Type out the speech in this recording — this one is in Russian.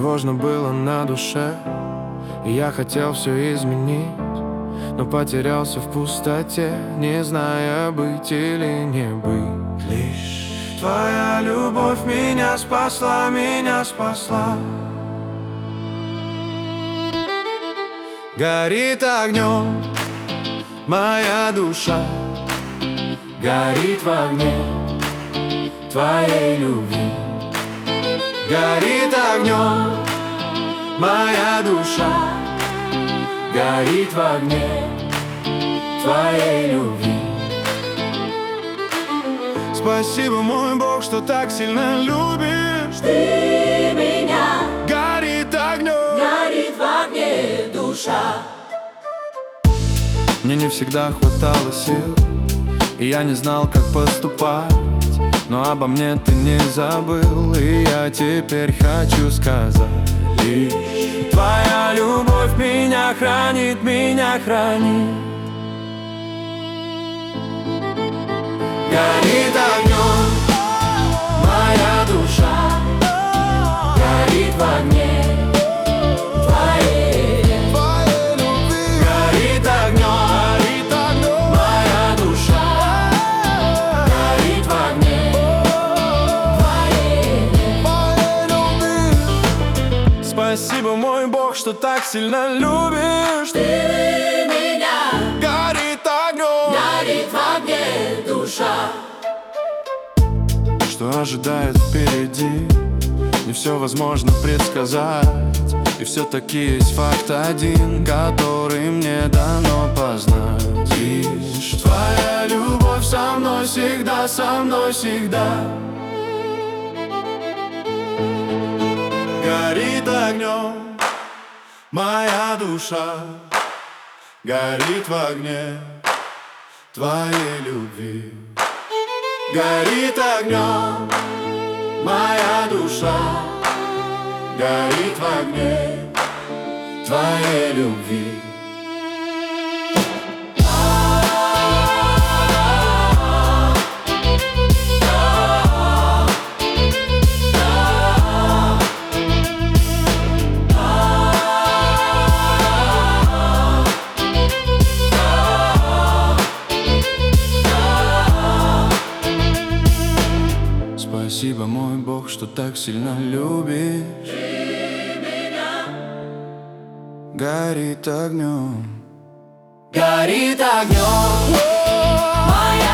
Тревожно было на душе, и я хотел все изменить, но потерялся в пустоте, не зная, быть или не быть. Лишь твоя любовь меня спасла, меня спасла. Горит огнем моя душа, горит в огне твоей любви. Горит огнем моя душа, горит в огне твоей любви. Спасибо, мой Бог, что так сильно любишь Ты меня. Горит огнем, Горит в огне душа. Мне не всегда хватало сил, и я не знал, как поступать. Но обо мне ты не забыл, и я теперь хочу сказать: лишь твоя любовь меня хранит, меня хранит. Горит огнем моя душа, горит в огне твоей любви. Горит огнем моя душа, горит в огне твоей любви. Спасибо, мой Бог, что так сильно любишь Ты меня. Горит огнем, Горит в огне душа. что ожидает впереди, не все возможно предсказать. И все-таки есть факт один, который мне дано познать. Лишь твоя любовь со мной всегда, со мной всегда. Горит огнем моя душа, горит в огне твоей любви. Горит огнем моя душа, горит в огне твоей любви. Спасибо, мой Бог, что так сильно любишь. Ты меня. Горит огнем, Горит огнем моя